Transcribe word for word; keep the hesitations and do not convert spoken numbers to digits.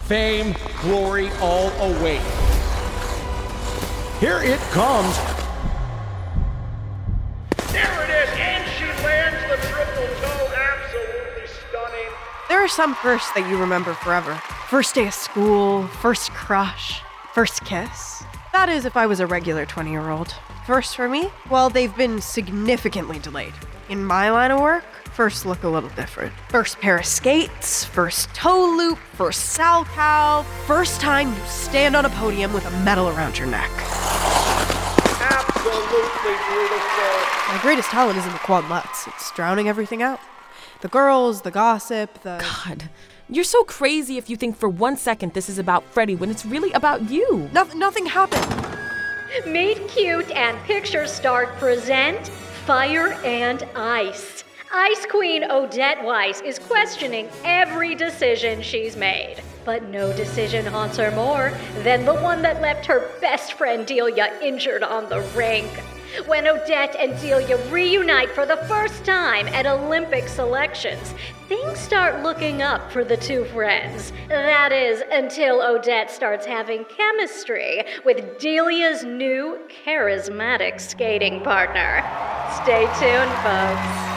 Fame, glory, all await. Here it comes. There it is, and she lands the triple toe. Absolutely stunning. There are some firsts that you remember forever. First day of school, first crush, first kiss. That is if I was a regular twenty-year-old. First for me? Well, they've been significantly delayed. In my line of work, first look a little different. First pair of skates, first toe loop, first sal cow, first time you stand on a podium with a medal around your neck. Absolutely beautiful. My greatest talent isn't the quad lutz. It's drowning everything out. The girls, the gossip, the... God, you're so crazy if you think for one second this is about Freddie when it's really about you. No- nothing happened. Meet Cute and Picture Start present Fire and Ice. Ice Queen Odette Weiss is questioning every decision she's made. But no decision haunts her more than the one that left her best friend Delia injured on the rink. When Odette and Delia reunite for the first time at Olympic selections, things start looking up for the two friends. That is, until Odette starts having chemistry with Delia's new charismatic skating partner. Stay tuned, folks.